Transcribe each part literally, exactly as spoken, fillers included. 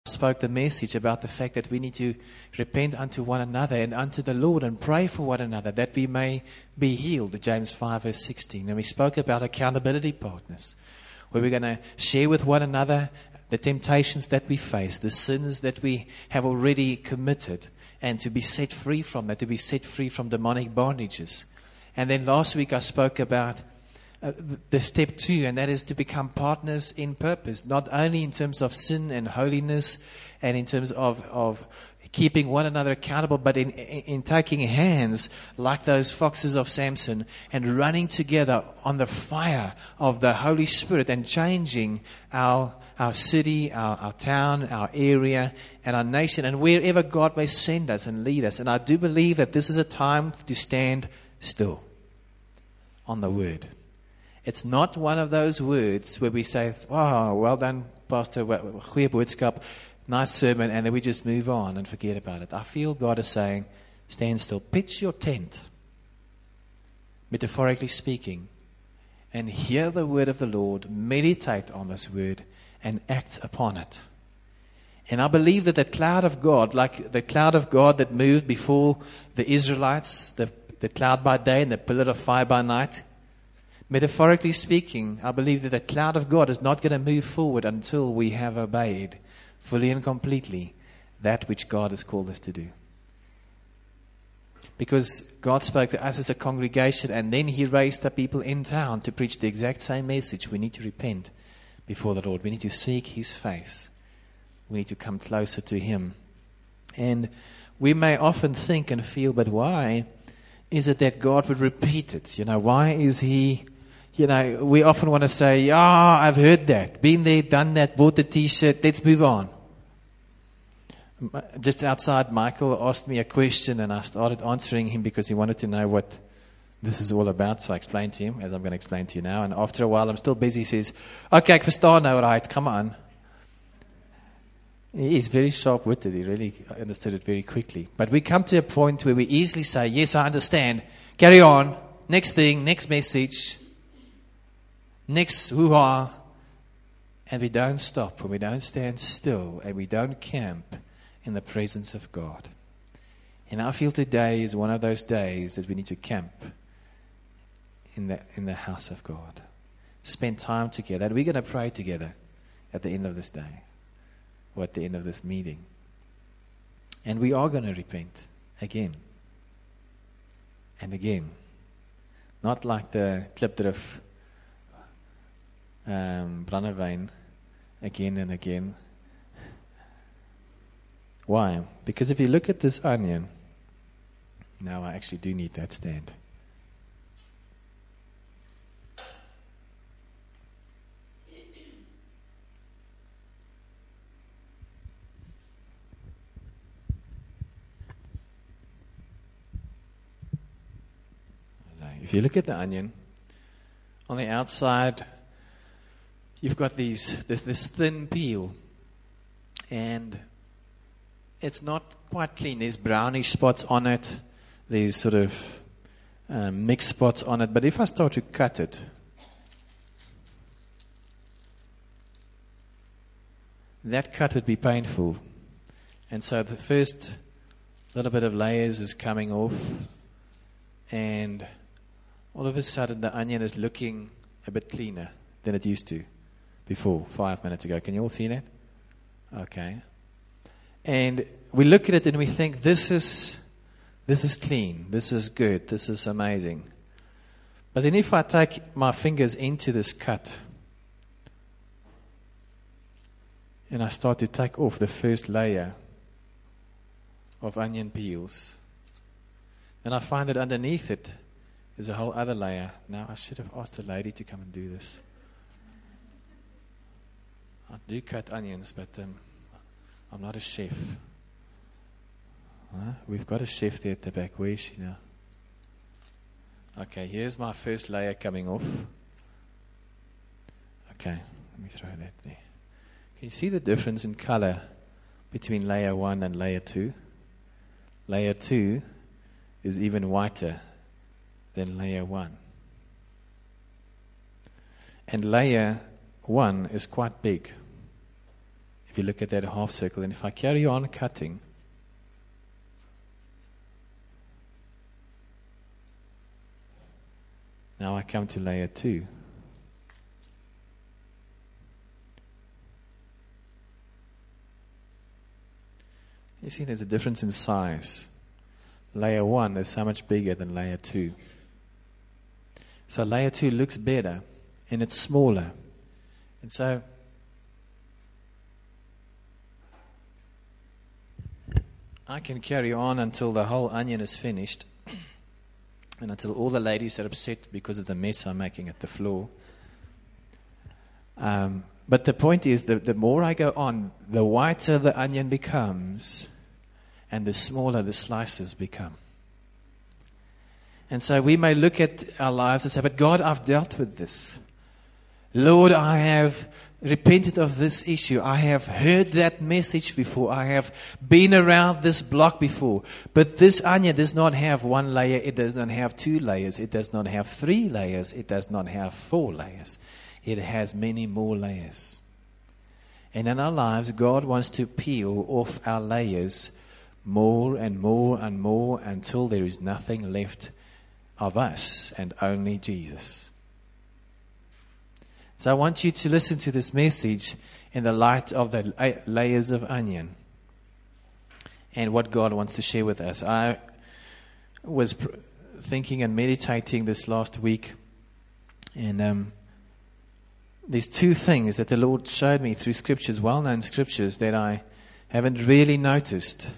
spoke the message about the fact that we need to repent unto one another and unto the Lord and pray for one another that we may be healed, James five verse sixteen. And we spoke about accountability partners, where we're going to share with one another the temptations that we face, the sins that we have already committed, and to be set free from that, to be set free from demonic bondages. And then last week I spoke about uh, the step two, and that is to become partners in purpose, not only in terms of sin and holiness and in terms of, of keeping one another accountable, but in, in, in taking hands like those foxes of Samson and running together on the fire of the Holy Spirit and changing our our city, our, our town, our area, and our nation, and wherever God may send us and lead us. And I do believe that this is a time to stand still on the Word. It's not one of those words where we say, "Oh, well done, Pastor, goeie boodskap, nice sermon," and then we just move on and forget about it. I feel God is saying, stand still. Pitch your tent, metaphorically speaking, and hear the word of the Lord, meditate on this word, and act upon it. And I believe that the cloud of God, like the cloud of God that moved before the Israelites, the, the cloud by day and the pillar of fire by night, metaphorically speaking, I believe that the cloud of God is not going to move forward until we have obeyed fully and completely that which God has called us to do. Because God spoke to us as a congregation, and then He raised up people in town to preach the exact same message. We need to repent before the Lord. We need to seek His face. We need to come closer to Him. And we may often think and feel, but why is it that God would repeat it? You know, why is He, you know, we often want to say, "Ah, oh, I've heard that, been there, done that, bought the t-shirt, let's move on." Just outside, Michael asked me a question, and I started answering him because he wanted to know what this is all about. So I explained to him, as I'm going to explain to you now. And after a while, I'm still busy. He says, "Okay, ek verstaan nou, right, come on." He's very sharp-witted. He really understood it very quickly. But we come to a point where we easily say, "Yes, I understand. Carry on. Next thing, next message, next hoo-ha." And we don't stop, and we don't stand still, and we don't camp in the presence of God. And I feel today is one of those days that we need to camp in the in the house of God. Spend time together. And we're going to pray together at the end of this day, or at the end of this meeting. And we are going to repent again and again. Not like the Klipdrif um, brandewyn, again and again. Why? Because if you look at this onion, now I actually do need that stand. If you look at the onion, on the outside, you've got these this, this thin peel, and it's not quite clean. There's brownish spots on it. There's sort of um, mixed spots on it. But if I start to cut it, that cut would be painful. And so the first little bit of layers is coming off, and all of a sudden the onion is looking a bit cleaner than it used to before, five minutes ago. Can you all see that? Okay. And we look at it and we think, this is this is clean, this is good, this is amazing. But then if I take my fingers into this cut and I start to take off the first layer of onion peels, then I find that underneath it is a whole other layer. Now, I should have asked a lady to come and do this. I do cut onions, but um, I'm not a chef. Huh? We've got a chef there at the back. Where is she now? Okay, here's my first layer coming off. Okay, let me throw that there. Can you see the difference in color between layer one and layer two? Layer two is even whiter than layer one. And layer one is quite big. If you look at that half circle, and if I carry on cutting, now I come to layer two. You see, there's a difference in size. Layer one is so much bigger than layer two. So layer two looks better, and it's smaller. And so I can carry on until the whole onion is finished, and until all the ladies are upset because of the mess I'm making at the floor. Um, but the point is that the more I go on, the whiter the onion becomes, and the smaller the slices become. And so we may look at our lives and say, but God, I've dealt with this. Lord, I have repented of this issue. I have heard that message before. I have been around this block before. But this onion does not have one layer. It does not have two layers. It does not have three layers. It does not have four layers. It has many more layers. And in our lives, God wants to peel off our layers more and more and more until there is nothing left of us and only Jesus. So I want you to listen to this message in the light of the layers of onion and what God wants to share with us. I was pr- thinking and meditating this last week, and um, there's two things that the Lord showed me through scriptures, well-known scriptures, that I haven't really noticed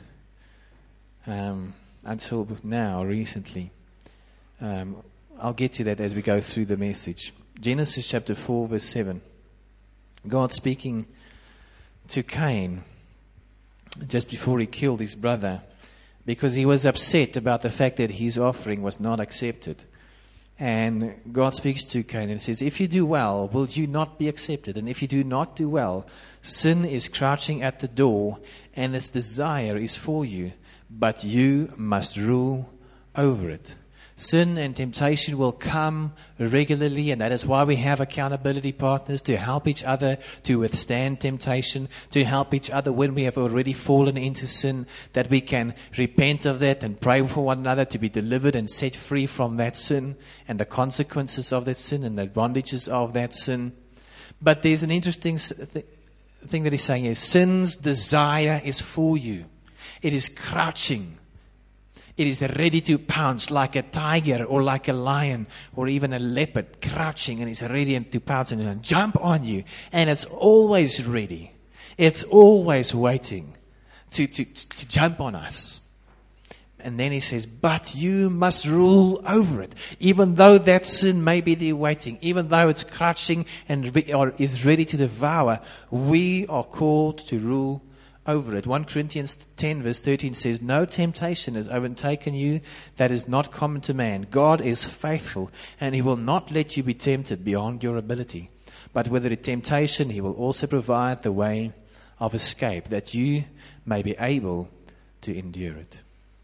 um, until now, recently. Um, I'll get to that as we go through the message. Genesis chapter four, verse seven. God speaking to Cain just before he killed his brother, because he was upset about the fact that his offering was not accepted. And God speaks to Cain and says, if you do well, will you not be accepted? And if you do not do well, sin is crouching at the door, and its desire is for you, but you must rule over it. Sin and temptation will come regularly, and that is why we have accountability partners, to help each other to withstand temptation, to help each other when we have already fallen into sin, that we can repent of that and pray for one another to be delivered and set free from that sin and the consequences of that sin and the bondages of that sin. But there's an interesting th- thing that he's saying is, sin's desire is for you. It is crouching. It is ready to pounce like a tiger or like a lion or even a leopard, crouching, and it's ready to pounce and jump on you. And it's always ready. It's always waiting to, to, to jump on us. And then he says, but you must rule over it. Even though that sin may be there waiting, even though it's crouching and re- or is ready to devour, we are called to rule over it. First Corinthians ten verse thirteen says, no temptation has overtaken you that is not common to man. God is faithful, and he will not let you be tempted beyond your ability. But with the temptation, he will also provide the way of escape, that you may be able to endure it.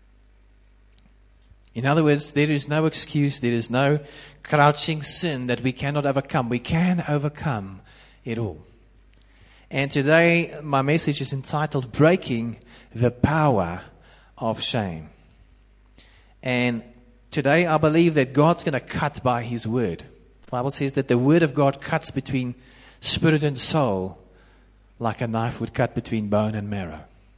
In other words, there is no excuse, there is no crouching sin that we cannot overcome. We can overcome it all. And today, my message is entitled, Breaking the Power of Shame. And today, I believe that God's going to cut by his word. The Bible says that the word of God cuts between spirit and soul like a knife would cut between bone and marrow.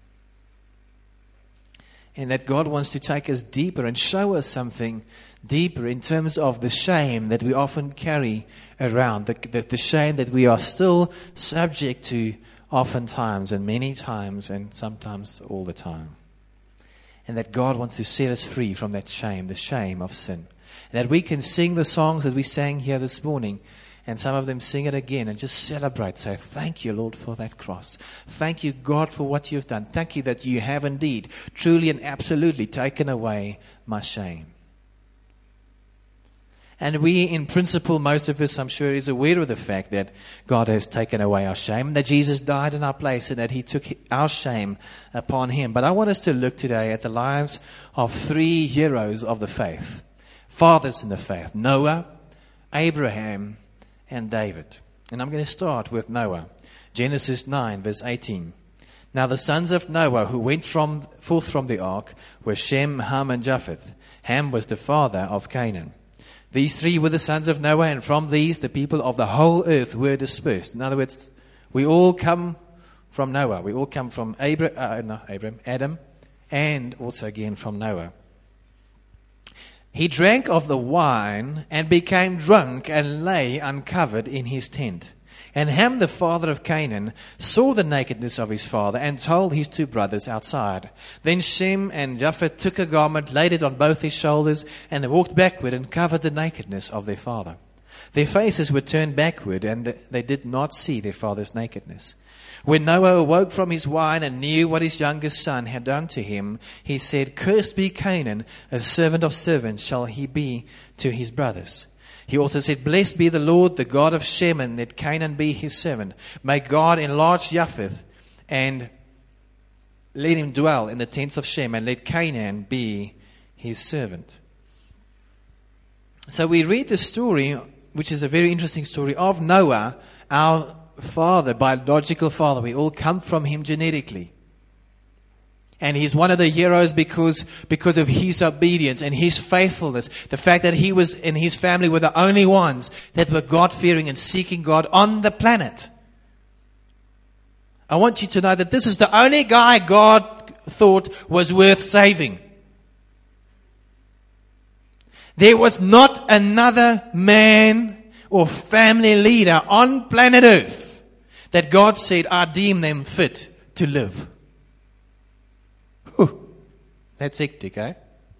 And that God wants to take us deeper and show us something deeper in terms of the shame that we often carry around, the, the, the shame that we are still subject to oftentimes and many times and sometimes all the time. And that God wants to set us free from that shame, the shame of sin. And that we can sing the songs that we sang here this morning, and some of them sing it again and just celebrate. Say, thank you, Lord, for that cross. Thank you, God, for what you've done. Thank you that you have indeed, truly and absolutely taken away my shame. And we, in principle, most of us, I'm sure, is aware of the fact that God has taken away our shame, that Jesus died in our place, and that he took our shame upon him. But I want us to look today at the lives of three heroes of the faith, fathers in the faith, Noah, Abraham, and David. And I'm going to start with Noah. Genesis nine, verse eighteen. Now the sons of Noah who went from, forth from the ark were Shem, Ham, and Japheth. Ham was the father of Canaan. These three were the sons of Noah, and from these the people of the whole earth were dispersed. In other words, we all come from Noah. We all come from Abra- uh, not Abraham, Adam, and also again from Noah. He drank of the wine and became drunk and lay uncovered in his tent. And Ham, the father of Canaan, saw the nakedness of his father and told his two brothers outside. Then Shem and Japheth took a garment, laid it on both his shoulders, and they walked backward and covered the nakedness of their father. Their faces were turned backward, and they did not see their father's nakedness. When Noah awoke from his wine and knew what his youngest son had done to him, he said, Cursed be Canaan, a servant of servants shall he be to his brothers. He also said, Blessed be the Lord, the God of Shem, and let Canaan be his servant. May God enlarge Japheth, and let him dwell in the tents of Shem, and let Canaan be his servant. So we read the story, which is a very interesting story, of Noah, our father, biological father. We all come from him genetically. And he's one of the heroes because, because of his obedience and his faithfulness. The fact that he was and his family were the only ones that were God-fearing and seeking God on the planet. I want you to know that this is the only guy God thought was worth saving. There was not another man or family leader on planet Earth that God said, I deem them fit to live. Whew. That's hectic, eh?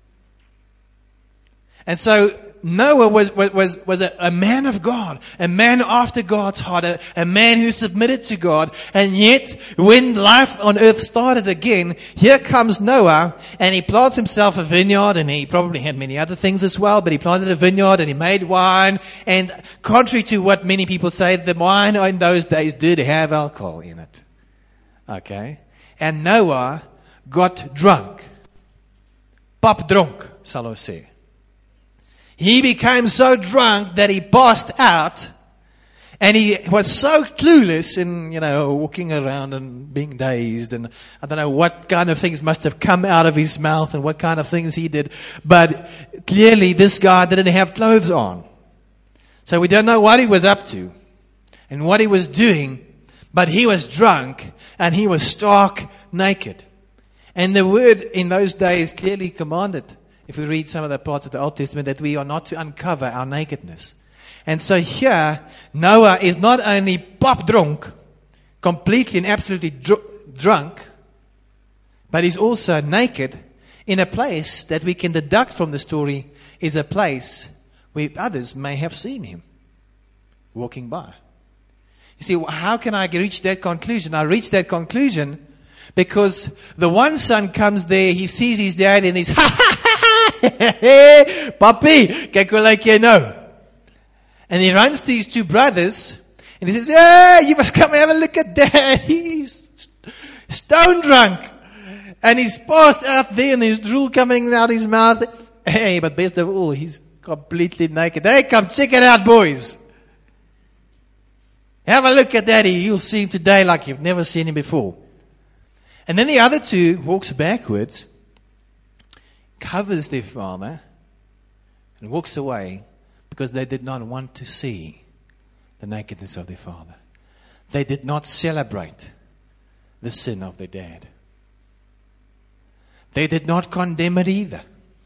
And so Noah was was was a, a man of God, a man after God's heart, a, a man who submitted to God. And yet, when life on earth started again, here comes Noah, and he plants himself a vineyard, and he probably had many other things as well, but he planted a vineyard and he made wine. And contrary to what many people say, the wine in those days did have alcohol in it. Okay? And Noah got drunk. Pap dronk, sal ons sê. He became so drunk that he passed out, and he was so clueless in, you know, walking around and being dazed, and I don't know what kind of things must have come out of his mouth and what kind of things he did, but clearly this guy didn't have clothes on. So we don't know what he was up to and what he was doing, but he was drunk and he was stark naked. And the word in those days clearly commanded, if we read some of the parts of the Old Testament, that we are not to uncover our nakedness. And so here, Noah is not only pop drunk, completely and absolutely dr- drunk, but he's also naked in a place that we can deduct from the story is a place where others may have seen him walking by. You see, how can I reach that conclusion? I reach that conclusion because the one son comes there, he sees his dad, and he's, ha ha ha ha, papi, kyk hoe lyk jy nou? And he runs to his two brothers, and he says, hey, you must come have a look at dad. He's stone drunk. And he's passed out there, and there's drool coming out his mouth. Hey, but best of all, he's completely naked. Hey, come check it out, boys. Have a look at daddy. You'll see him today like you've never seen him before. And then the other two walks backwards, covers their father, and walks away because they did not want to see the nakedness of their father. They did not celebrate the sin of their dad. They did not condemn it either,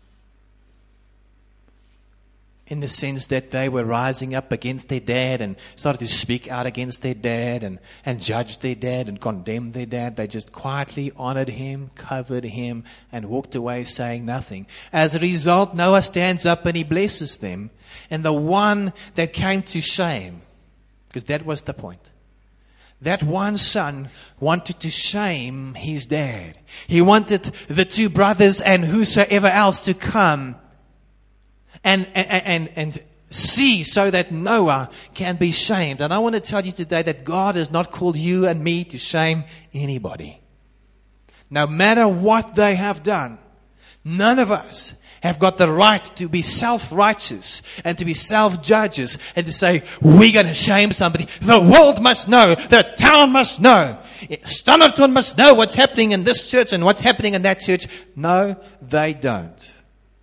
in the sense that they were rising up against their dad and started to speak out against their dad and, and judge their dad and condemn their dad. They just quietly honored him, covered him, and walked away saying nothing. As a result, Noah stands up and he blesses them. And the one that came to shame, because that was the point, that one son wanted to shame his dad. He wanted the two brothers and whosoever else to come And, and, and, and see so that Noah can be shamed. And I want to tell you today that God has not called you and me to shame anybody. No matter what they have done. None of us have got the right to be self-righteous and to be self-judges and to say, we're going to shame somebody. The world must know. The town must know. Standerton must know what's happening in this church and what's happening in that church. No, they don't.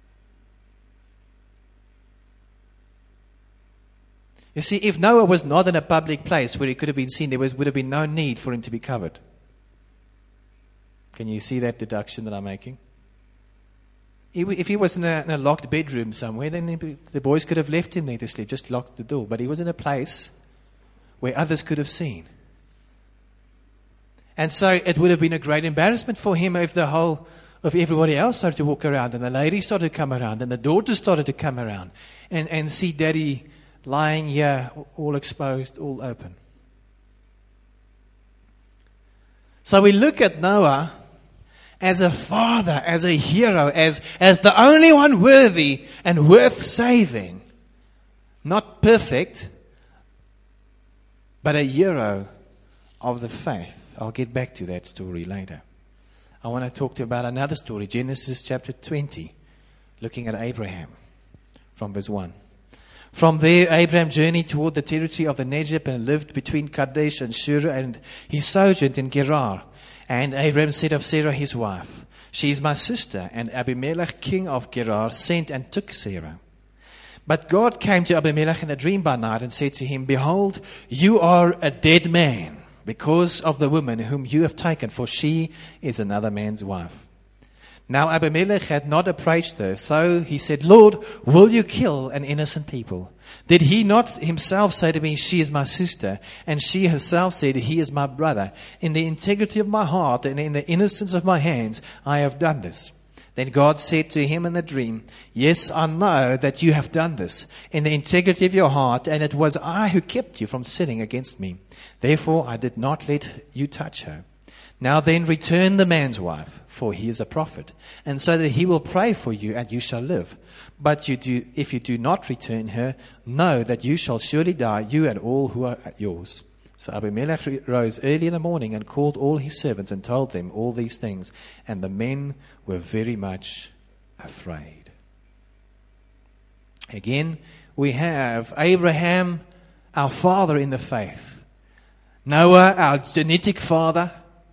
You see, if Noah was not in a public place where he could have been seen, there was, would have been no need for him to be covered. Can you see that deduction that I'm making? If he was in a, in a locked bedroom somewhere, then the boys could have left him there to sleep, just locked the door. But he was in a place where others could have seen. And so it would have been a great embarrassment for him if the whole, if everybody else started to walk around and the ladies started to come around and the daughters started to come around and, and see Daddy lying here, all exposed, all open. So we look at Noah as a father, as a hero, as, as the only one worthy and worth saving. Not perfect, but a hero of the faith. I'll get back to that story later. I want to talk to you about another story, Genesis chapter twenty, looking at Abraham from verse one. From there, Abraham journeyed toward the territory of the Negeb and lived between Kadesh and Shur, and he sojourned in Gerar. And Abraham said of Sarah his wife, she is my sister. And Abimelech, king of Gerar, sent and took Sarah. But God came to Abimelech in a dream by night and said to him, behold, you are a dead man because of the woman whom you have taken, for she is another man's wife. Now Abimelech had not approached her, so he said, Lord, will you kill an innocent people? Did he not himself say to me, she is my sister, and she herself said, he is my brother? In the integrity of my heart and in the innocence of my hands, I have done this. Then God said to him in the dream, yes, I know that you have done this in the integrity of your heart, and it was I who kept you from sinning against me. Therefore I did not let you touch her. Now then return the man's wife, for he is a prophet, and so that he will pray for you, and you shall live. But you do, if you do not return her, know that you shall surely die, you and all who are yours. So Abimelech rose early in the morning and called all his servants and told them all these things, and the men were very much afraid. Again, we have Abraham, our father in the faith, Noah, our genetic father,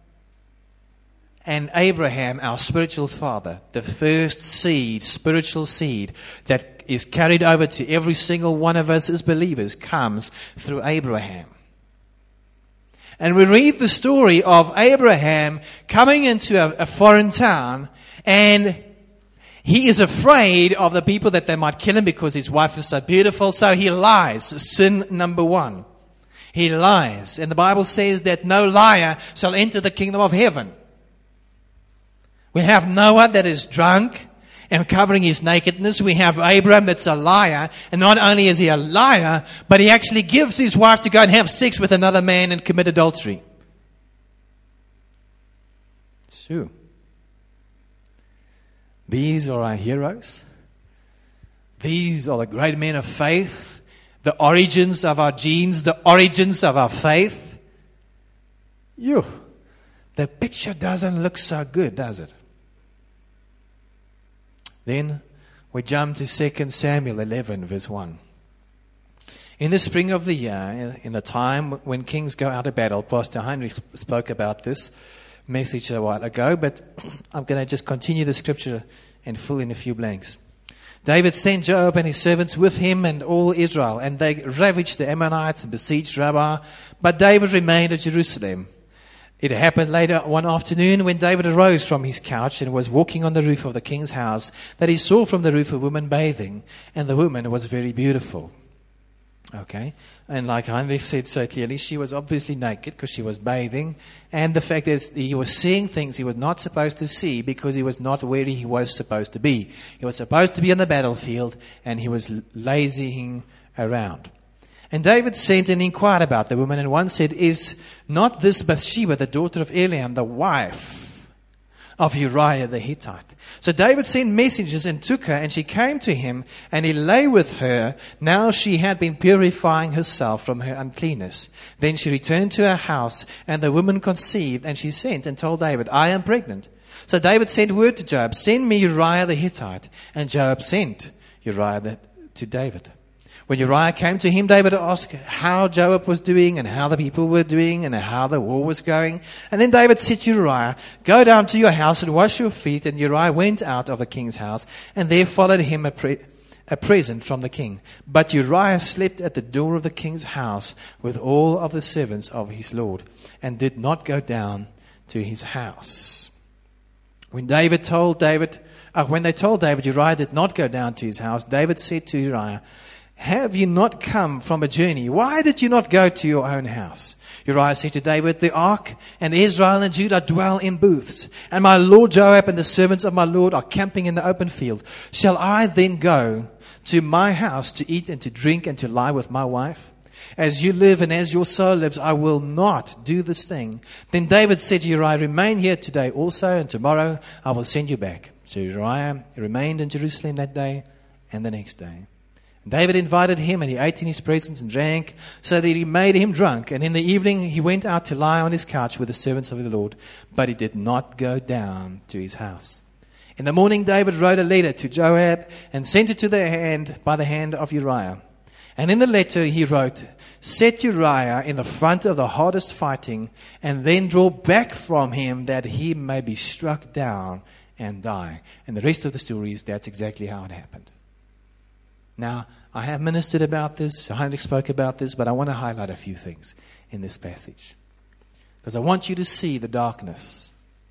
and Abraham, our spiritual father, the first seed, spiritual seed that is carried over to every single one of us as believers comes through Abraham. And we read the story of Abraham coming into a, a foreign town, and he is afraid of the people that they might kill him because his wife is so beautiful, so he lies. Sin number one. He lies. And the Bible says that no liar shall enter the kingdom of heaven. We have Noah that is drunk and covering his nakedness. We have Abraham that's a liar. And not only is he a liar, but he actually gives his wife to go and have sex with another man and commit adultery. So, these are our heroes. These are the great men of faith. The origins of our genes, the origins of our faith. You, the picture doesn't look so good, does it? Then we jump to Second Samuel eleven, verse one. In the spring of the year, in the time when kings go out of battle, Pastor Heinrich spoke about this message a while ago, but I'm going to just continue the scripture and fill in a few blanks. David sent Joab and his servants with him and all Israel, and they ravaged the Ammonites and besieged Rabbah, but David remained at Jerusalem. It happened later one afternoon when David arose from his couch and was walking on the roof of the king's house that he saw from the roof a woman bathing, and the woman was very beautiful. Okay, and like Heinrich said so clearly, she was obviously naked because she was bathing, and the fact is he was seeing things he was not supposed to see because he was not where he was supposed to be. He was supposed to be on the battlefield, and he was lazying around. And David sent and inquired about the woman, and one said, is not this Bathsheba, the daughter of Eliam, the wife of Uriah the Hittite. So David sent messengers and took her, and she came to him, and he lay with her. Now she had been purifying herself from her uncleanness. Then she returned to her house, and the woman conceived, and she sent and told David, I am pregnant. So David sent word to Joab, send me Uriah the Hittite. And Joab sent Uriah the, to David. When Uriah came to him, David asked how Joab was doing and how the people were doing and how the war was going. And then David said to Uriah, go down to your house and wash your feet. And Uriah went out of the king's house, and there followed him a, pre- a present from the king. But Uriah slept at the door of the king's house with all of the servants of his lord, and did not go down to his house. When David told David, uh, when they told David Uriah did not go down to his house, David said to Uriah, have you not come from a journey? Why did you not go to your own house? Uriah said to David, the ark and Israel and Judah dwell in booths, and my lord Joab and the servants of my lord are camping in the open field. Shall I then go to my house to eat and to drink and to lie with my wife? As you live and as your soul lives, I will not do this thing. Then David said to Uriah, remain here today also, and tomorrow I will send you back. So Uriah remained in Jerusalem that day and the next day. David invited him, and he ate in his presence and drank, so that he made him drunk. And in the evening he went out to lie on his couch with the servants of the Lord, but he did not go down to his house. In the morning David wrote a letter to Joab and sent it to the hand by the hand of Uriah. And in the letter he wrote, set Uriah in the front of the hardest fighting, and then draw back from him, that he may be struck down and die. And the rest of the story is that's exactly how it happened. Now, I have ministered about this, Heinrich spoke about this, but I want to highlight a few things in this passage, because I want you to see the darkness.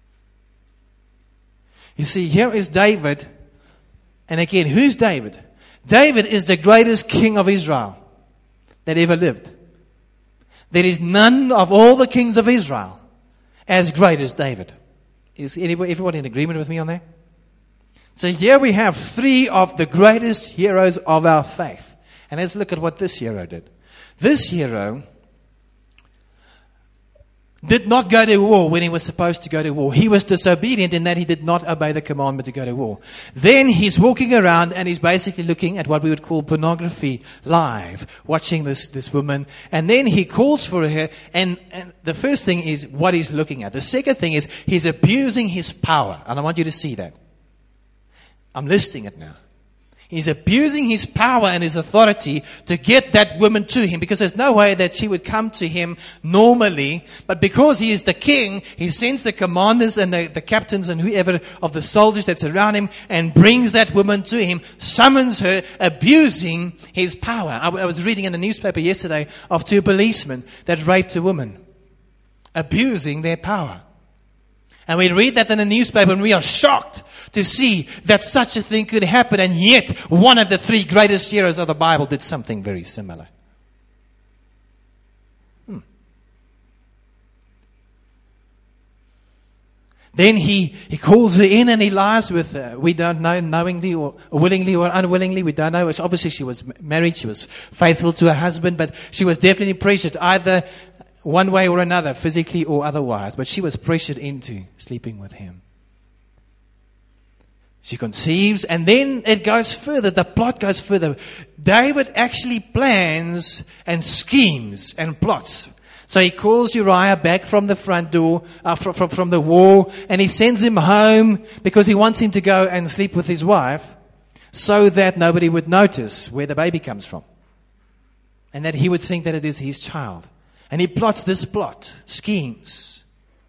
You see, here is David, and again, who's David? David is the greatest king of Israel that ever lived. There is none of all the kings of Israel as great as David. Is anybody, everybody in agreement with me on that? So here we have three of the greatest heroes of our faith. And let's look at what this hero did. This hero did not go to war when he was supposed to go to war. He was disobedient in that he did not obey the commandment to go to war. Then he's walking around and he's basically looking at what we would call pornography live, watching this, this woman. And then he calls for her. And, and the first thing is what he's looking at. The second thing is he's abusing his power. And I want you to see that. I'm listing it now. He's abusing his power and his authority to get that woman to him, because there's no way that she would come to him normally. But because he is the king, he sends the commanders and the, the captains and whoever of the soldiers that's around him and brings that woman to him, summons her, abusing his power. I, I was reading in the newspaper yesterday of two policemen that raped a woman, abusing their power. And we read that in the newspaper and we are shocked to see that such a thing could happen. And yet, one of the three greatest heroes of the Bible did something very similar. Hmm. Then he, he calls her in and he lies with her. We don't know, knowingly or willingly or unwillingly. We don't know. Obviously, she was married. She was faithful to her husband. But she was definitely pressured either one way or another, physically or otherwise. But she was pressured into sleeping with him. She conceives, and then it goes further. The plot goes further. David actually plans and schemes and plots. So he calls Uriah back from the front door, uh, from, from, from the war, and he sends him home because he wants him to go and sleep with his wife so that nobody would notice where the baby comes from. And that he would think that it is his child. And he plots this plot, schemes.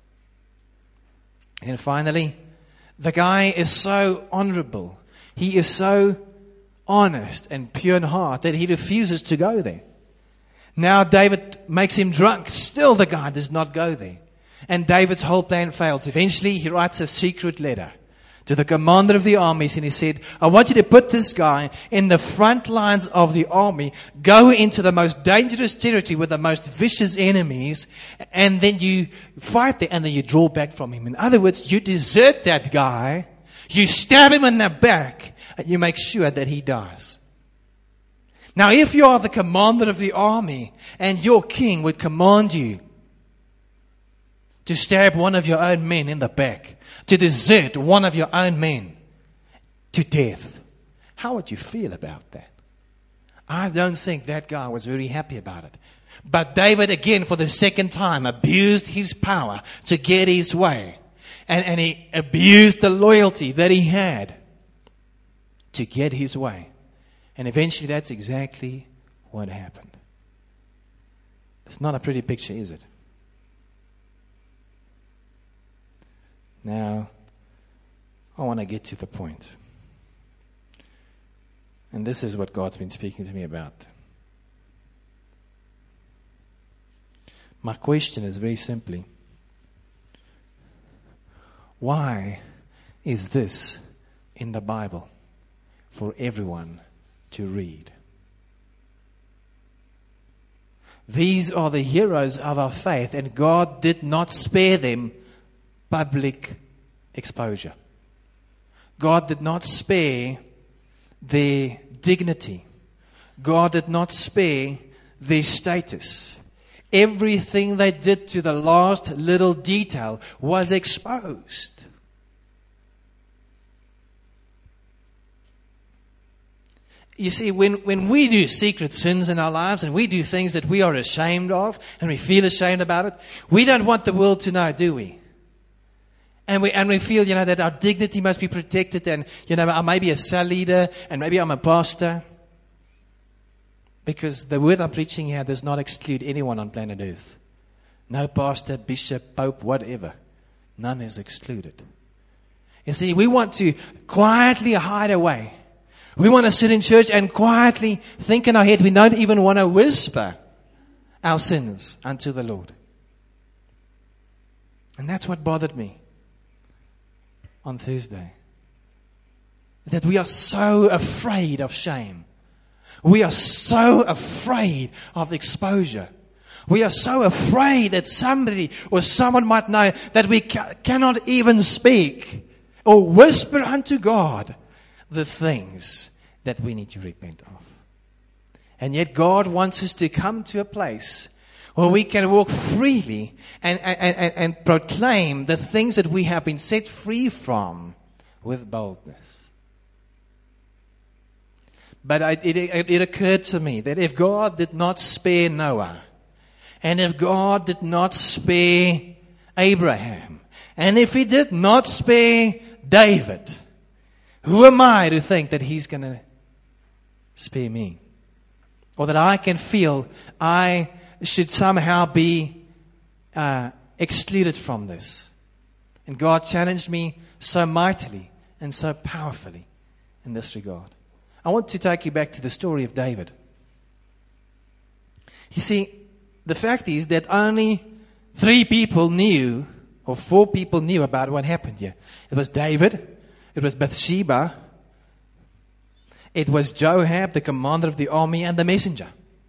And finally, the guy is so honorable. He is so honest and pure in heart that he refuses to go there. Now David makes him drunk. Still the guy does not go there. And David's whole plan fails. Eventually he writes a secret letter to the commander of the armies, and he said, I want you to put this guy in the front lines of the army, go into the most dangerous territory with the most vicious enemies, and then you fight there, and then you draw back from him. In other words, you desert that guy, you stab him in the back, and you make sure that he dies. Now, if you are the commander of the army, and your king would command you to stab one of your own men in the back, to desert one of your own men to death, how would you feel about that? I don't think that guy was very happy about it. But David, again, for the second time, abused his power to get his way. And, and he abused the loyalty that he had to get his way. And eventually that's exactly what happened. It's not a pretty picture, is it? Now, I want to get to the point. And this is what God's been speaking to me about. My question is very simply, why is this in the Bible for everyone to read? These are the heroes of our faith, and God did not spare them public exposure. God did not spare their dignity. God did not spare their status. Everything they did to the last little detail was exposed. You see, when, when we do secret sins in our lives and we do things that we are ashamed of and we feel ashamed about it, we don't want the world to know, do we? And we and we feel, you know, that our dignity must be protected, and, you know, I may be a cell leader and maybe I'm a pastor. Because the word I'm preaching here does not exclude anyone on planet Earth. No pastor, bishop, pope, whatever. None is excluded. You see, we want to quietly hide away. We want to sit in church and quietly think in our head. We don't even want to whisper our sins unto the Lord. And that's what bothered me on Thursday. That we are so afraid of shame. We are so afraid of exposure. We are so afraid that somebody or someone might know that we ca- cannot even speak or whisper unto God the things that we need to repent of. And yet God wants us to come to a place where we can walk freely and, and, and, and proclaim the things that we have been set free from with boldness. But I, it, it, it occurred to me that if God did not spare Noah, and if God did not spare Abraham, and if He did not spare David, who am I to think that He's going to spare me? Or that I can feel I should somehow be uh, excluded from this. And God challenged me so mightily and so powerfully in this regard. I want to take you back to the story of David. You see, the fact is that only three people knew, or four people knew about what happened here. It was David, it was Bathsheba, it was Joab, the commander of the army, and the messenger.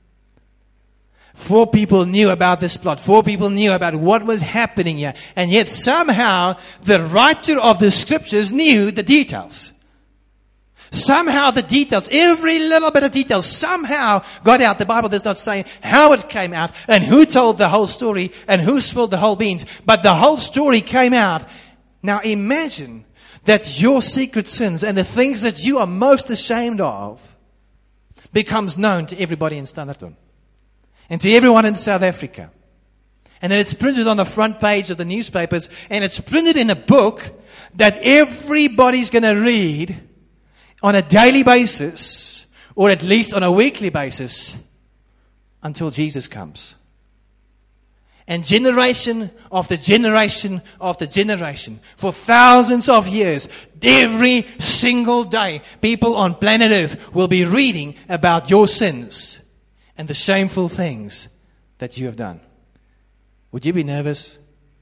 Four people knew about this plot. Four people knew about what was happening here. And yet somehow the writer of the scriptures knew the details. Somehow the details, every little bit of detail, somehow got out. The Bible does not say how it came out and who told the whole story and who spilled the whole beans. But the whole story came out. Now imagine that your secret sins and the things that you are most ashamed of becomes known to everybody in Standerton and to everyone in South Africa. And then it's printed on the front page of the newspapers, and it's printed in a book that everybody's going to read on a daily basis, or at least on a weekly basis, until Jesus comes. And generation after generation after generation, for thousands of years, every single day, people on planet Earth will be reading about your sins and the shameful things that you have done. Would you be nervous?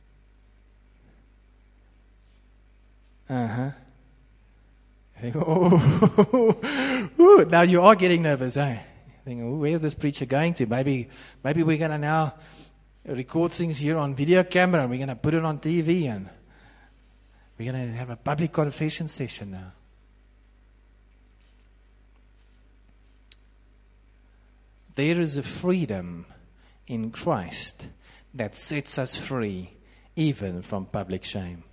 Uh-huh. Think, oh, ooh, now you are getting nervous, eh? Think, oh, where's this preacher going to? Maybe, maybe we're going to now record things here on video camera, and we're going to put it on T V, and we're going to have a public confession session now. There is a freedom in Christ that sets us free even from public shame.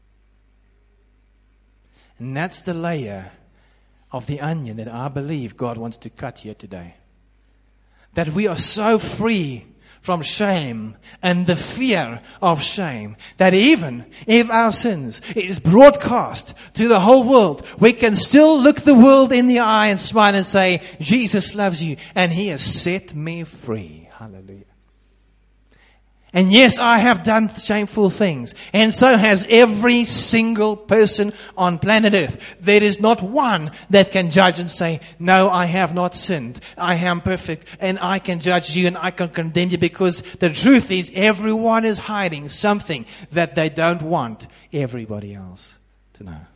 And that's the layer of the onion that I believe God wants to cut here today. That we are so free from shame and the fear of shame that even if our sins is broadcast to the whole world, we can still look the world in the eye and smile and say, Jesus loves you and He has set me free. Hallelujah. And yes, I have done shameful things. And so has every single person on planet Earth. There is not one that can judge and say, no, I have not sinned. I am perfect. And I can judge you and I can condemn you, because the truth is everyone is hiding something that they don't want everybody else to know.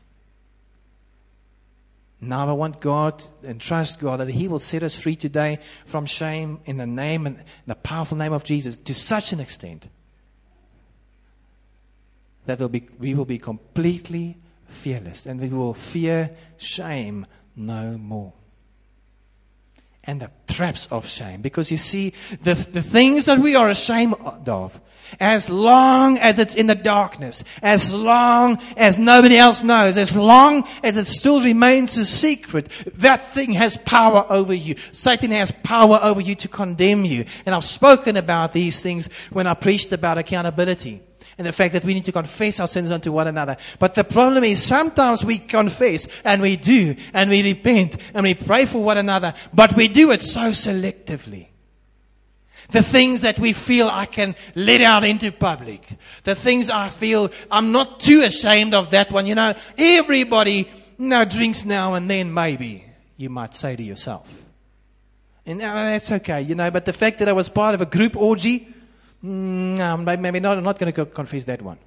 Now I want God and trust God that He will set us free today from shame in the name and the powerful name of Jesus, to such an extent that we'll be, we will be completely fearless and we will fear shame no more. And the traps of shame. Because you see, the, the things that we are ashamed of, as long as it's in the darkness, as long as nobody else knows, as long as it still remains a secret, that thing has power over you. Satan has power over you to condemn you. And I've spoken about these things when I preached about accountability. And the fact that we need to confess our sins unto one another. But the problem is sometimes we confess and we do and we repent and we pray for one another. But we do it so selectively. The things that we feel I can let out into public. The things I feel I'm not too ashamed of that one. You know, everybody you know, drinks now and then, maybe, you might say to yourself. And uh, that's okay, you know. But the fact that I was part of a group orgy, no, maybe not. I'm not going to go confess that one.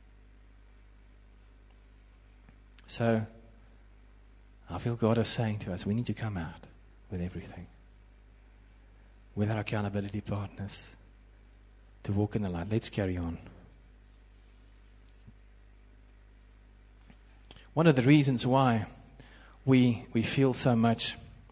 So, I feel God is saying to us, we need to come out with everything. With our accountability partners. To walk in the light. Let's carry on. One of the reasons why we we feel so much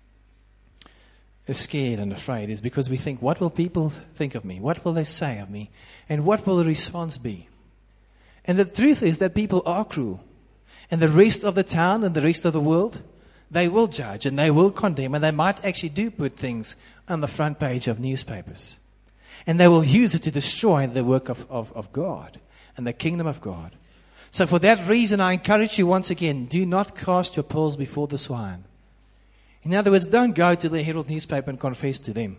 scared and afraid is because we think, what will people think of me? What will they say of me? And what will the response be? And the truth is that people are cruel. And the rest of the town and the rest of the world, they will judge and they will condemn, and they might actually do put things on the front page of newspapers. And they will use it to destroy the work of, of, of God and the kingdom of God. So for that reason, I encourage you once again, do not cast your pearls before the swine. In other words, don't go to the Herald newspaper and confess to them.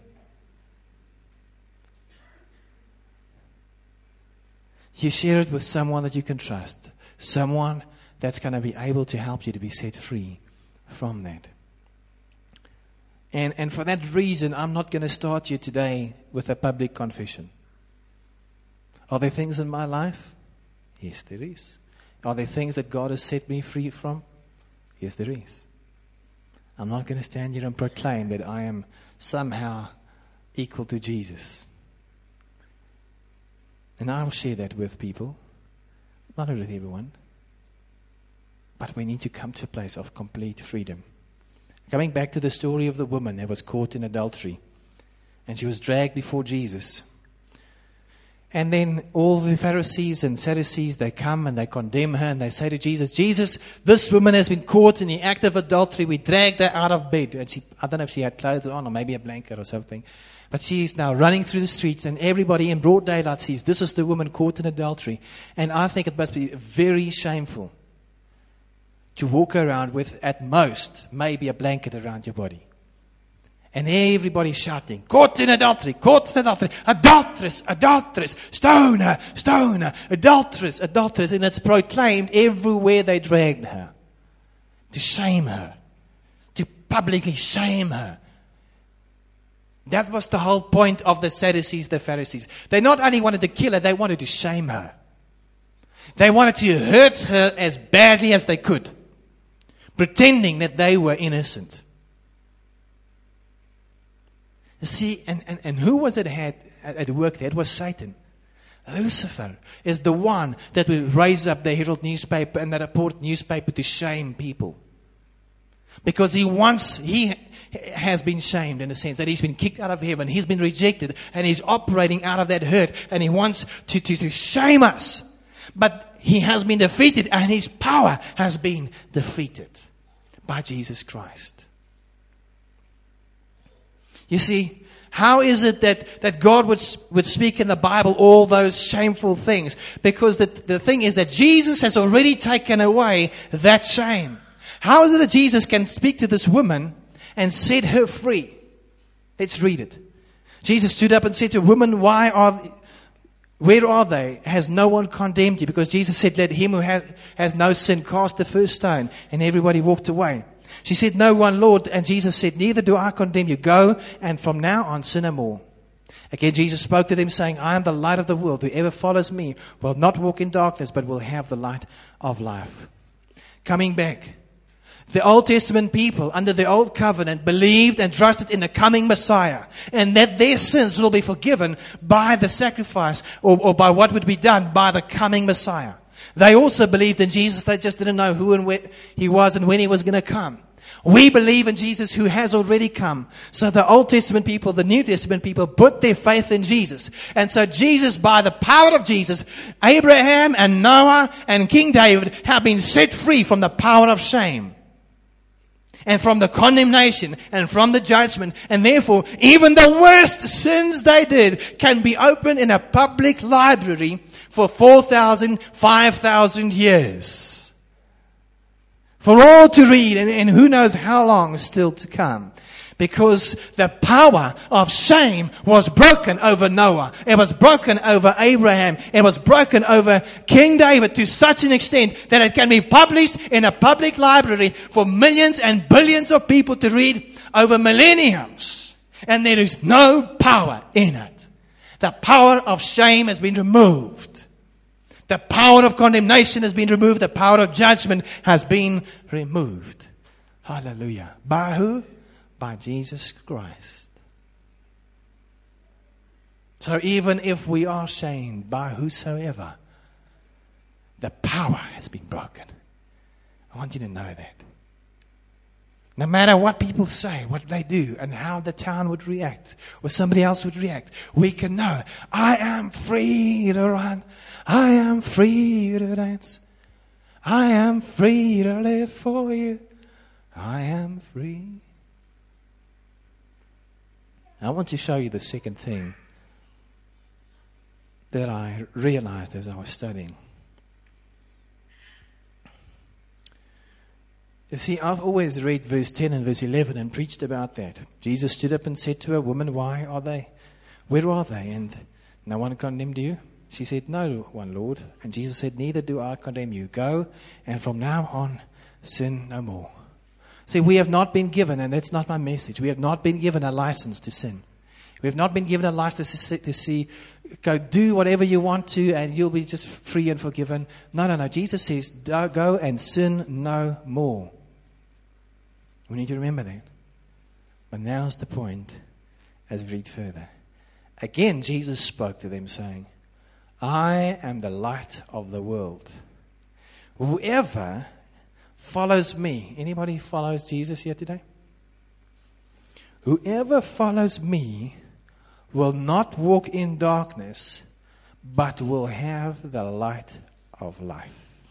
You share it with someone that you can trust. Someone that's going to be able to help you to be set free from that. And, and for that reason, I'm not going to start you today with a public confession. Are there things in my life? Yes, there is. Are there things that God has set me free from? Yes, there is. I'm not going to stand here and proclaim that I am somehow equal to Jesus. And I will share that with people. Not with everyone. But we need to come to a place of complete freedom. Coming back to the story of the woman that was caught in adultery. And she was dragged before Jesus. And then all the Pharisees and Sadducees, they come and they condemn her and they say to Jesus, Jesus, this woman has been caught in the act of adultery. We dragged her out of bed. And she, I don't know if she had clothes on or maybe a blanket or something. But she is now running through the streets and everybody in broad daylight sees this is the woman caught in adultery. And I think it must be very shameful to walk around with, at most, maybe a blanket around your body. And everybody's shouting, caught in adultery, caught in adultery, adulteress, adulteress, stone her, stone her, adulteress, adulteress. And it's proclaimed everywhere they dragged her. To shame her. To publicly shame her. That was the whole point of the Sadducees, the Pharisees. They not only wanted to kill her, they wanted to shame her. They wanted to hurt her as badly as they could. Pretending that they were innocent. You see, and, and, and who was it had at work there? It was Satan. Lucifer is the one that will raise up the Herald newspaper and the Report newspaper to shame people. Because he wants, he has been shamed in a sense, that he's been kicked out of heaven, he's been rejected, and he's operating out of that hurt, and he wants to, to, to shame us. But he has been defeated, and his power has been defeated by Jesus Christ. You see, how is it that, that God would, would speak in the Bible all those shameful things? Because the, the thing is that Jesus has already taken away that shame. How is it that Jesus can speak to this woman and set her free? Let's read it. Jesus stood up and said to her, "Woman, why are, where are they? Has no one condemned you?" Because Jesus said, "Let him who has, has no sin cast the first stone." And everybody walked away. She said, "No one, Lord." And Jesus said, "Neither do I condemn you. Go, and from now on sin no more." Again, Jesus spoke to them, saying, "I am the light of the world. Whoever follows me will not walk in darkness, but will have the light of life." Coming back. The Old Testament people under the Old Covenant believed and trusted in the coming Messiah, and that their sins will be forgiven by the sacrifice or, or by what would be done by the coming Messiah. They also believed in Jesus. They just didn't know who and where he was and when he was going to come. We believe in Jesus who has already come. So the Old Testament people, the New Testament people put their faith in Jesus. And so Jesus, by the power of Jesus, Abraham and Noah and King David have been set free from the power of shame, and from the condemnation, and from the judgment. And therefore, even the worst sins they did can be opened in a public library for four thousand, five thousand years. For all to read, and, and who knows how long still to come. Because the power of shame was broken over Noah. It was broken over Abraham. It was broken over King David to such an extent that it can be published in a public library for millions and billions of people to read over millenniums. And there is no power in it. The power of shame has been removed. The power of condemnation has been removed. The power of judgment has been removed. Hallelujah. By who? By Jesus Christ. So even if we are shamed by whosoever, the power has been broken. I want you to know that. No matter what people say, what they do, and how the town would react, or somebody else would react, we can know, I am free to run. I am free to dance. I am free to live for you. I am free. I want to show you the second thing that I realized as I was studying. You see, I've always read verse ten and verse eleven and preached about that. Jesus stood up and said to her, "Woman, why are they? Where are they? And no one condemned you?" She said, "No one, Lord." And Jesus said, "Neither do I condemn you. Go, and from now on sin no more." See, we have not been given, and that's not my message, we have not been given a license to sin. We have not been given a license to see, to see, go do whatever you want to, and you'll be just free and forgiven. No, no, no. Jesus says, go and sin no more. We need to remember that. But now's the point as we read further. Again, Jesus spoke to them saying, "I am the light of the world. Whoever follows me." Anybody follows Jesus here today? "Whoever follows me will not walk in darkness, but will have the light of life."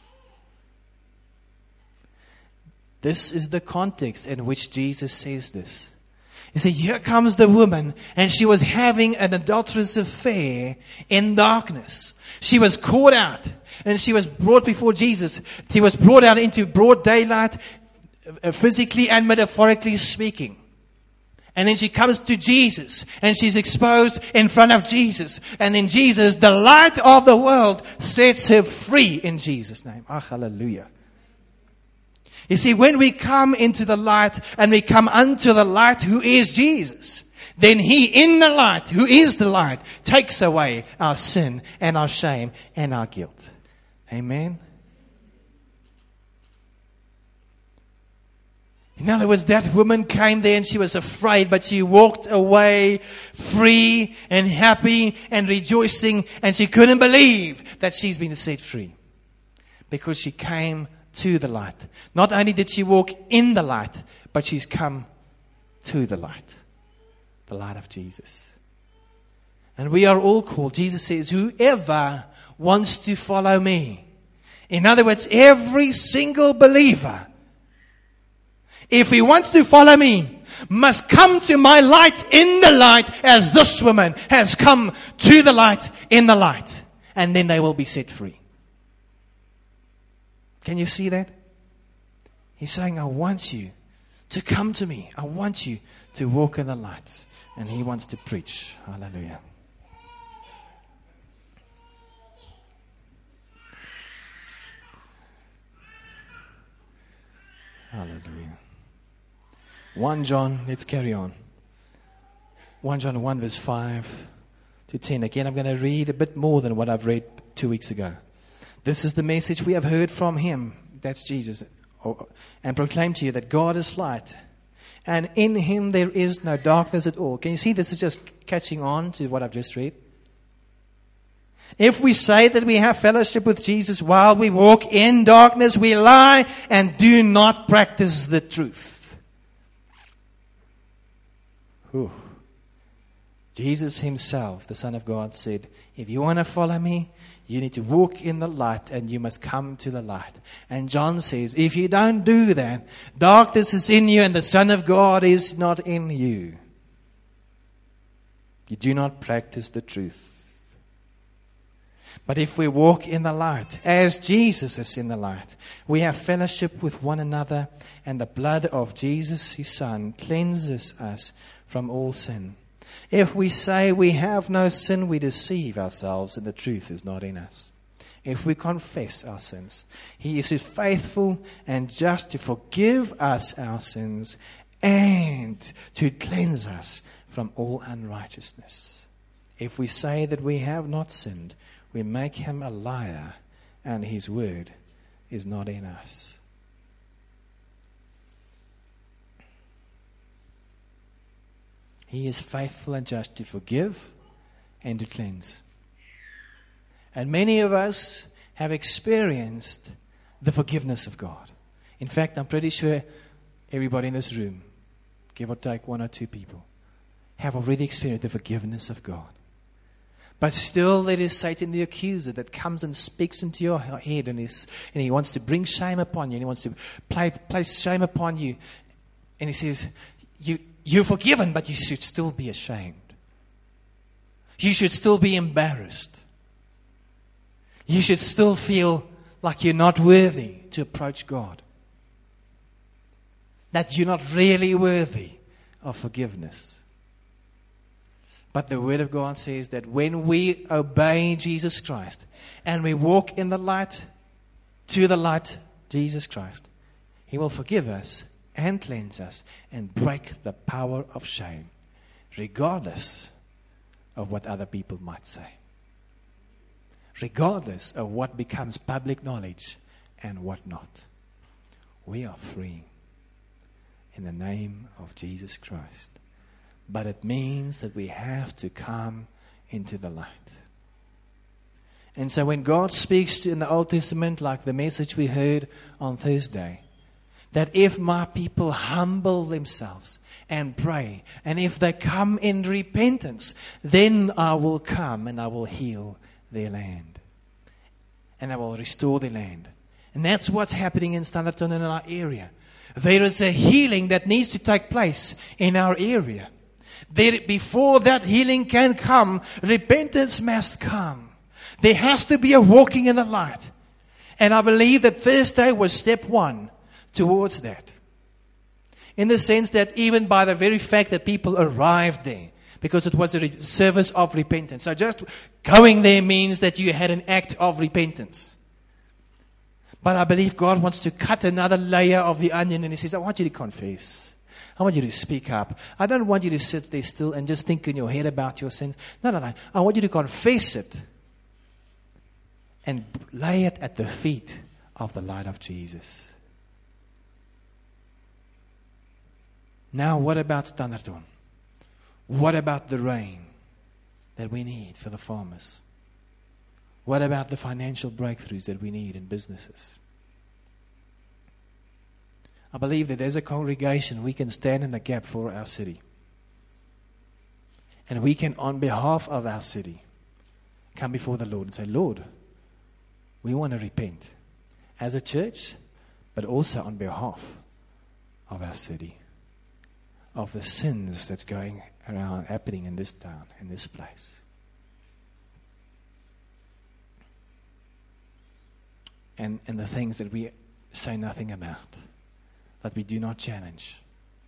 This is the context in which Jesus says this. He said, here comes the woman, and she was having an adulterous affair in darkness. She was caught out, and she was brought before Jesus. She was brought out into broad daylight, physically and metaphorically speaking. And then she comes to Jesus, and she's exposed in front of Jesus. And then Jesus, the light of the world, sets her free in Jesus' name. Ah, hallelujah. You see, when we come into the light and we come unto the light who is Jesus, then He in the light, who is the light, takes away our sin and our shame and our guilt. Amen. In other words, that woman came there and she was afraid, but she walked away free and happy and rejoicing, and she couldn't believe that she's been set free because she came to the light. Not only did she walk in the light, but she's come to the light, the light of Jesus. And we are all called. Jesus says, whoever wants to follow me. In other words, every single believer, if he wants to follow me, must come to my light in the light as this woman has come to the light in the light. And then they will be set free. Can you see that? He's saying, I want you to come to me. I want you to walk in the light. And he wants to preach. Hallelujah. Hallelujah. First John, let's carry on. First John one verse five to ten. Again, I'm going to read a bit more than what I've read two weeks ago. This is the message we have heard from him, that's Jesus, and proclaim to you that God is light, and in him there is no darkness at all. Can you see this is just catching on to what I've just read? If we say that we have fellowship with Jesus while we walk in darkness, we lie and do not practice the truth. Whew. Jesus himself, the Son of God, said, if you want to follow me, you need to walk in the light and you must come to the light. And John says, if you don't do that, darkness is in you and the Son of God is not in you. You do not practice the truth. But if we walk in the light, as Jesus is in the light, we have fellowship with one another, and the blood of Jesus, his Son, cleanses us from all sin. If we say we have no sin, we deceive ourselves, and the truth is not in us. If we confess our sins, he is faithful and just to forgive us our sins and to cleanse us from all unrighteousness. If we say that we have not sinned, we make him a liar, and his word is not in us. He is faithful and just to forgive and to cleanse. And many of us have experienced the forgiveness of God. In fact, I'm pretty sure everybody in this room, give or take one or two people, have already experienced the forgiveness of God. But still there is Satan the accuser that comes and speaks into your head, and, is, and he wants to bring shame upon you, and he wants to play, place shame upon you. And he says, you, you're forgiven, but you should still be ashamed. You should still be embarrassed. You should still feel like you're not worthy to approach God. That you're not really worthy of forgiveness. But the Word of God says that when we obey Jesus Christ and we walk in the light, to the light, Jesus Christ, he will forgive us and cleanse us and break the power of shame, regardless of what other people might say. Regardless of what becomes public knowledge and what not. We are free in the name of Jesus Christ. But it means that we have to come into the light. And so when God speaks in the Old Testament, like the message we heard on Thursday, that if my people humble themselves and pray, and if they come in repentance, then I will come and I will heal their land. And I will restore their land. And that's what's happening in Standerton and in our area. There is a healing that needs to take place in our area. There, before that healing can come, repentance must come. There has to be a walking in the light. And I believe that Thursday was step one towards that. In the sense that even by the very fact that people arrived there, because it was a re- service of repentance. So just going there means that you had an act of repentance. But I believe God wants to cut another layer of the onion, and he says, I want you to confess. I want you to speak up. I don't want you to sit there still and just think in your head about your sins. No, no, no. I want you to confess it and lay it at the feet of the light of Jesus. Now, what about Standerton? What about the rain that we need for the farmers? What about the financial breakthroughs that we need in businesses? I believe that as a congregation, we can stand in the gap for our city. And we can, on behalf of our city, come before the Lord and say, Lord, we want to repent as a church, but also on behalf of our city, of the sins that's going around, happening in this town, in this place. And, and the things that we say nothing about, that we do not challenge.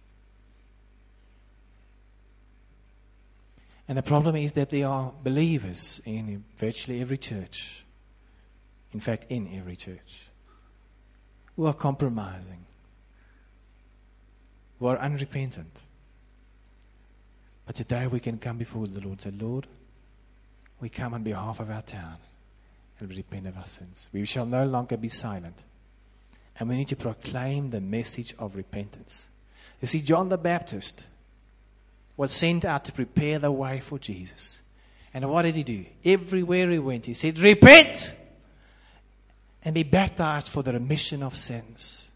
And the problem is that there are believers in virtually every church, in fact, in every church, who are compromising, who are unrepentant. But today we can come before the Lord and say, Lord, we come on behalf of our town and we repent of our sins. We shall no longer be silent. And we need to proclaim the message of repentance. You see, John the Baptist was sent out to prepare the way for Jesus. And what did he do? Everywhere he went, he said, repent and be baptized for the remission of sins.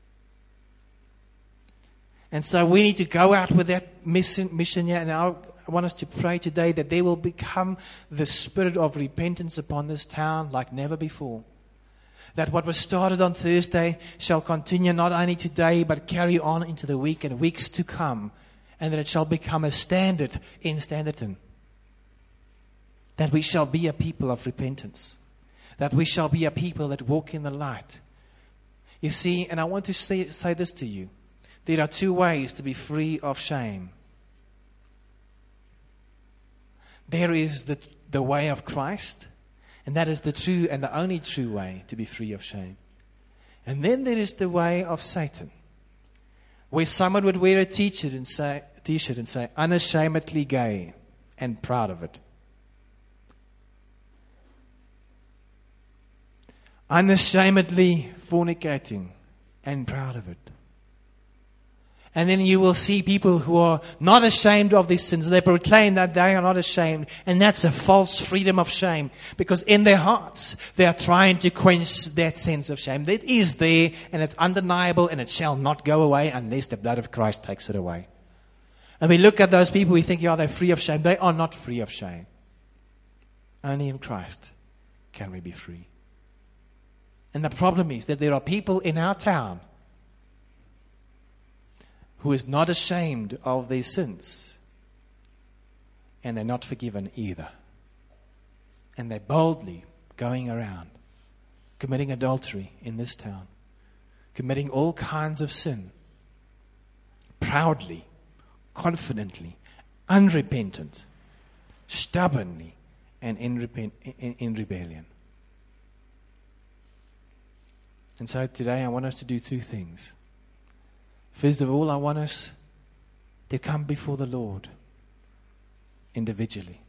And so we need to go out with that mission, mission here. And I want us to pray today that there will become the spirit of repentance upon this town like never before. That what was started on Thursday shall continue not only today, but carry on into the week and weeks to come. And that it shall become a standard in Standerton. That we shall be a people of repentance. That we shall be a people that walk in the light. You see, and I want to say, say this to you. There are two ways to be free of shame. There is the, the way of Christ. And that is the true and the only true way to be free of shame. And then there is the way of Satan. Where someone would wear a t-shirt and say, t-shirt and say, unashamedly gay and proud of it. Unashamedly fornicating and proud of it. And then you will see people who are not ashamed of their sins. They proclaim that they are not ashamed. And that's a false freedom of shame. Because in their hearts, they are trying to quench that sense of shame. That is there, and it's undeniable, and it shall not go away unless the blood of Christ takes it away. And we look at those people, we think, yeah, they're free of shame. They are not free of shame. Only in Christ can we be free. And the problem is that there are people in our town who is not ashamed of their sins. And they're not forgiven either. And they're boldly going around, committing adultery in this town, committing all kinds of sin, proudly, confidently, unrepentant, stubbornly, and in, repent, in, in rebellion. And so today I want us to do two things. First of all, I want us to come before the Lord individually.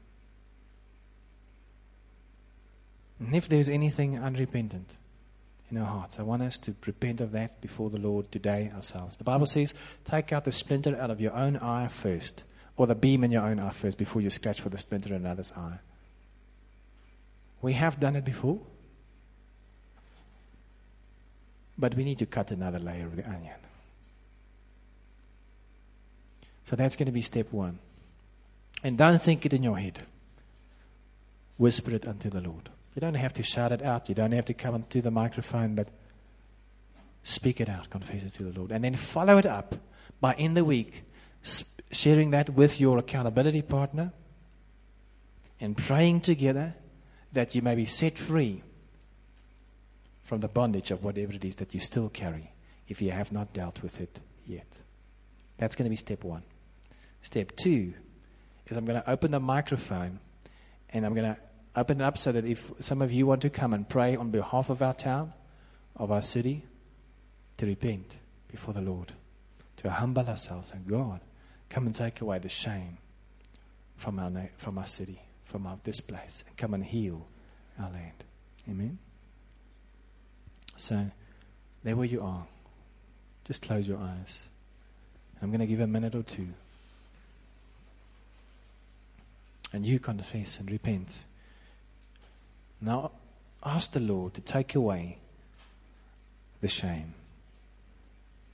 And if there's anything unrepentant in our hearts, I want us to repent of that before the Lord today ourselves. The Bible says, take out the splinter out of your own eye first, or the beam in your own eye first, before you scratch for the splinter in another's eye. We have done it before, but we need to cut another layer of the onion. So that's going to be step one. And don't think it in your head. Whisper it unto the Lord. You don't have to shout it out. You don't have to come to the microphone, but speak it out. Confess it to the Lord. And then follow it up by, in the week, sharing that with your accountability partner and praying together that you may be set free from the bondage of whatever it is that you still carry if you have not dealt with it yet. That's going to be step one. Step two is I'm going to open the microphone and I'm going to open it up so that if some of you want to come and pray on behalf of our town, of our city, to repent before the Lord, to humble ourselves and God, come and take away the shame from our na- from our city, from our, this place, and come and heal our land. Amen? So, there where you are, just close your eyes. I'm going to give a minute or two. And you confess and repent. Now, ask the Lord to take away the shame.